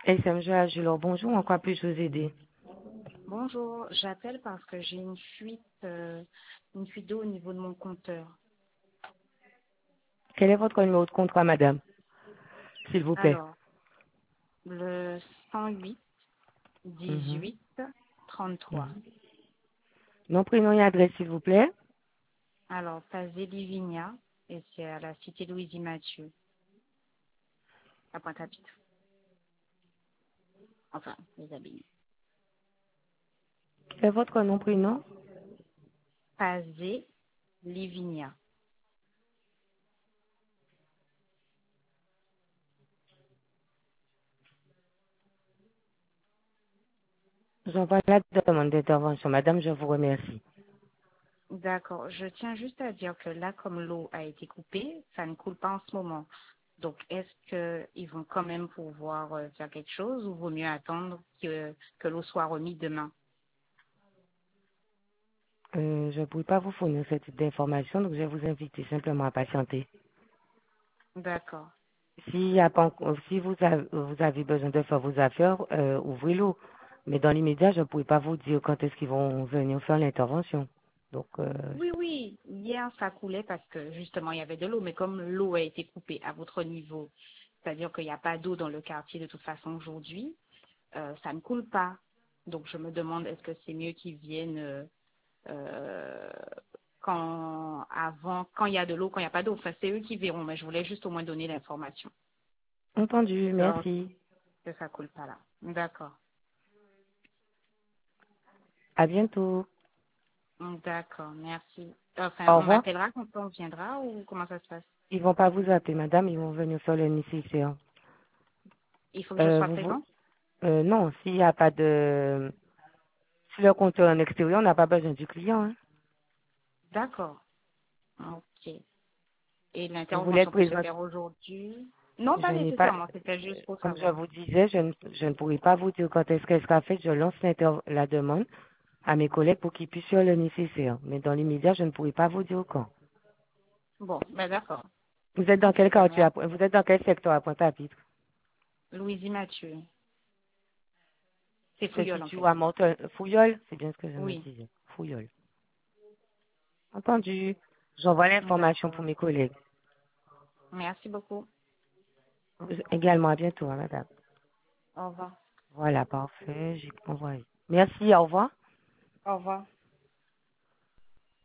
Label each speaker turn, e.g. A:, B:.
A: SM Joël Gilor, bonjour, en quoi puis-je vous aider?
B: Bonjour, j'appelle parce que j'ai une fuite d'eau au niveau de mon compteur.
A: Quel est votre numéro de contrat, madame? S'il vous plaît.
B: Alors, le 108
A: Mhm.
B: 18 33.
A: Mhm. Nom, prénom et adresse, s'il vous plaît.
B: Alors, Pazé Livigna, et c'est à la cité Louise Mathieu, à Pointe-à-Pitre. Enfin, les abbayes.
A: Quel est votre nom, prénom?
B: Pazé Livigna.
A: J'envoie la demande d'intervention, madame, je vous remercie.
B: D'accord, je tiens juste à dire que là, comme l'eau a été coupée, ça ne coule pas en ce moment. Donc, est-ce qu'ils vont quand même pouvoir faire quelque chose ou vaut mieux attendre que l'eau soit remise demain?
A: Je ne pourrais pas vous fournir ce type d'information, donc je vais vous inviter simplement à patienter.
B: D'accord.
A: S'il y a pas, si vous avez besoin de faire vos affaires, ouvrez-le. Mais dans l'immédiat, je ne pourrais pas vous dire quand est-ce qu'ils vont venir faire l'intervention. Donc,
B: Oui, oui, hier ça coulait parce que justement il y avait de l'eau, mais comme l'eau a été coupée à votre niveau, c'est-à-dire qu'il n'y a pas d'eau dans le quartier de toute façon aujourd'hui, ça ne coule pas. Donc je me demande est-ce que c'est mieux qu'ils viennent euh, quand il y a de l'eau, quand il n'y a pas d'eau. Enfin, c'est eux qui verront, mais je voulais juste au moins donner l'information
A: entendu,
B: que,
A: merci.
B: que ça coule pas là. D'accord.
A: À bientôt.
B: D'accord, merci. Enfin,
A: Au
B: on
A: revoir.
B: m'appellera quand on viendra ou comment ça se passe?
A: Ils vont pas vous appeler, madame, ils vont venir faire le nécessaire.
B: Il faut que je sois
A: Vous,
B: présente?
A: non, s'il n'y a pas de, si le compteur est en extérieur, on n'a pas besoin du client, hein.
B: D'accord. Ok. Et
A: Vous voulez être
B: l'intervention peut se
A: présent?
B: faire aujourd'hui? Non,
A: Je
B: pas
A: n'ai pas,
B: nécessairement, c'était juste pour
A: comme je
B: savoir.
A: vous disais, je ne pourrai pas vous dire quand est-ce qu'elle sera faite. Je lance la demande à mes collègues pour qu'ils puissent faire le nécessaire. Mais dans l'immédiat, je ne pourrai pas vous dire quand.
B: Bon, ben d'accord.
A: Vous êtes dans quel
B: Ok, ben
A: quartier,
B: merci.
A: vous êtes dans quel secteur à Pointe-à-Pitre?
B: Louisie Mathieu. C'est
A: C'est
B: Fouillol en
A: situé
B: fait.
A: à Fouillol? C'est bien ce que je me
B: Oui,
A: disais. Fouillol. Entendu. J'envoie l'information pour
B: d'accord.
A: mes collègues.
B: Merci beaucoup.
A: Également, à bientôt, hein, madame.
B: Au revoir.
A: Voilà, parfait. J'ai envoyé. Merci, au revoir.
B: Au revoir.